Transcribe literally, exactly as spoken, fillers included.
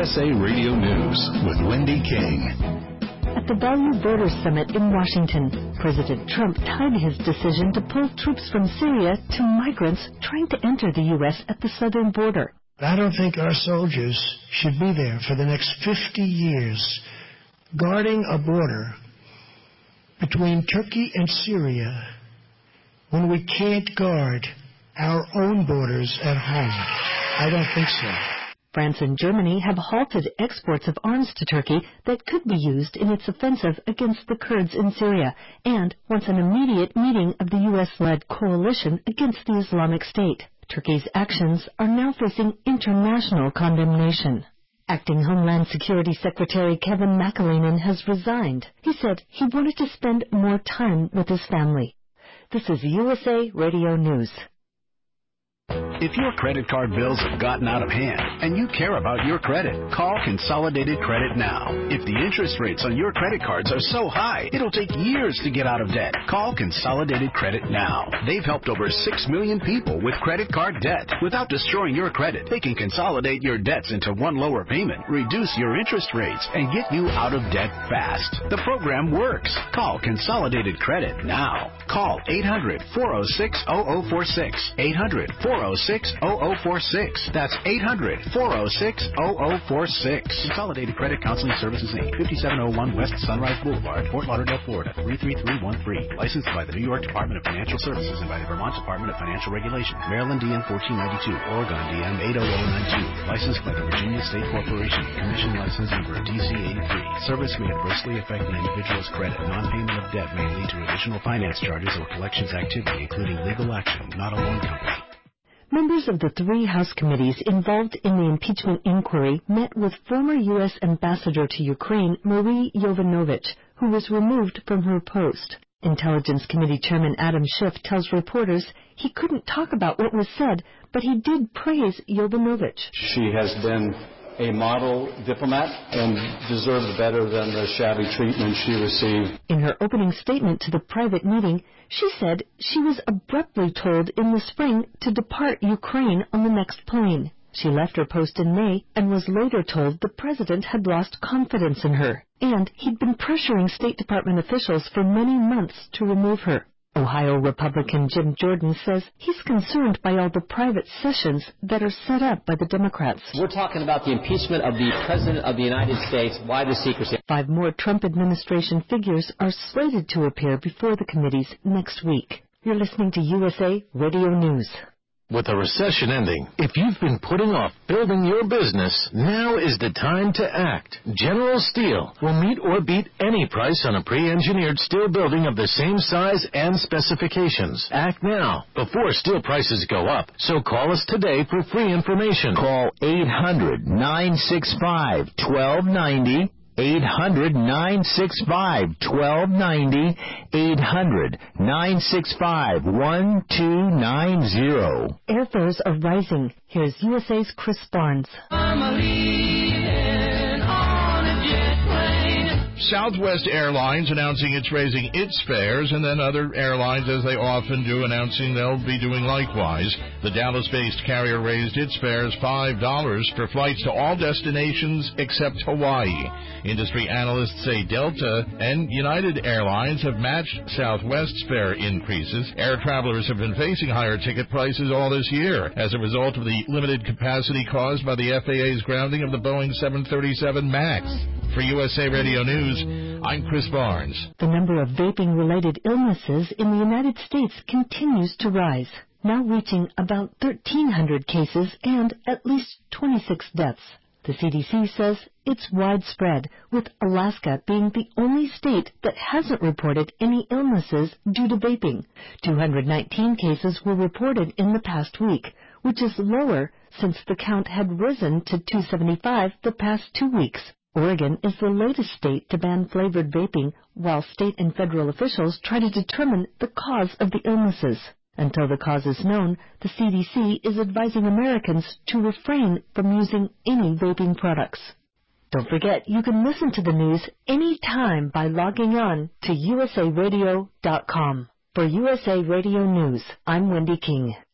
S A Radio News with Wendy King. At the Value Border Summit in Washington, President Trump tied his decision to pull troops from Syria to migrants trying to enter the U S at the southern border. I don't think our soldiers should be there for the next fifty years guarding a border between Turkey and Syria when we can't guard our own borders at home. I don't think so. France and Germany have halted exports of arms to Turkey that could be used in its offensive against the Kurds in Syria, and wants an immediate meeting of the U S-led coalition against the Islamic State. Turkey's actions are now facing international condemnation. Acting Homeland Security Secretary Kevin McAleenan has resigned. He said he wanted to spend more time with his family. This is U S A Radio News. If your credit card bills have gotten out of hand and you care about your credit, call Consolidated Credit now. If the interest rates on your credit cards are so high, it'll take years to get out of debt. Call Consolidated Credit now. They've helped over six million people with credit card debt. Without destroying your credit, they can consolidate your debts into one lower payment, reduce your interest rates, and get you out of debt fast. The program works. Call Consolidated Credit now. Call eight hundred, four oh six, oh oh four six. eight hundred, four oh six, oh oh four six. That's eight hundred, four oh six, oh oh four six. Consolidated Credit Counseling Services, Incorporated, fifty-seven oh one West Sunrise Boulevard, Fort Lauderdale, Florida, three three three one three. Licensed by the New York Department of Financial Services and by the Vermont Department of Financial Regulation. Maryland D M fourteen ninety-two, Oregon D M eight oh oh nine two. Licensed by the Virginia State Corporation. Commission license number D C eighty-three. Service may adversely affect the individual's credit. Non-payment of debt may lead to additional finance charges or collections activity, including legal action, not a loan company. Members of the three House committees involved in the impeachment inquiry met with former U S Ambassador to Ukraine, Marie Yovanovitch, who was removed from her post. Intelligence Committee Chairman Adam Schiff tells reporters he couldn't talk about what was said, but he did praise Yovanovitch. She has been a model diplomat and deserved better than the shabby treatment she received. In her opening statement to the private meeting, she said she was abruptly told in the spring to depart Ukraine on the next plane. She left her post in May and was later told the president had lost confidence in her, and he'd been pressuring State Department officials for many months to remove her. Ohio Republican Jim Jordan says he's concerned by all the private sessions that are set up by the Democrats. We're talking about the impeachment of the President of the United States. Why the secrecy? Five more Trump administration figures are slated to appear before the committees next week. You're listening to U S A Radio News. With the recession ending, if you've been putting off building your business, now is the time to act. General Steel will meet or beat any price on a pre-engineered steel building of the same size and specifications. Act now, before steel prices go up. So call us today for free information. Call eight hundred, nine six five, one two nine zero. eight hundred, nine six five, one two nine zero. eight hundred, nine six five, one two nine zero. Airfares are rising. Here's U S A's Chris Barnes. I'm a leaving on a jet plane. Southwest Airlines announcing it's raising its fares, and then other airlines, as they often do, announcing they'll be doing likewise. The Dallas-based carrier raised its fares five dollars for flights to all destinations except Hawaii. Industry analysts say Delta and United Airlines have matched Southwest's fare increases. Air travelers have been facing higher ticket prices all this year as a result of the limited capacity caused by the F A A's grounding of the Boeing seven thirty-seven MAX. For U S A Radio News, I'm Chris Barnes. The number of vaping-related illnesses in the United States continues to rise, now reaching about thirteen hundred cases and at least twenty-six deaths. The C D C says it's widespread, with Alaska being the only state that hasn't reported any illnesses due to vaping. two hundred nineteen cases were reported in the past week, which is lower since the count had risen to two hundred seventy-five the past two weeks. Oregon is the latest state to ban flavored vaping, while state and federal officials try to determine the cause of the illnesses. Until the cause is known, the C D C is advising Americans to refrain from using any vaping products. Don't forget, you can listen to the news anytime by logging on to U S A radio dot com. For U S A Radio News, I'm Wendy King.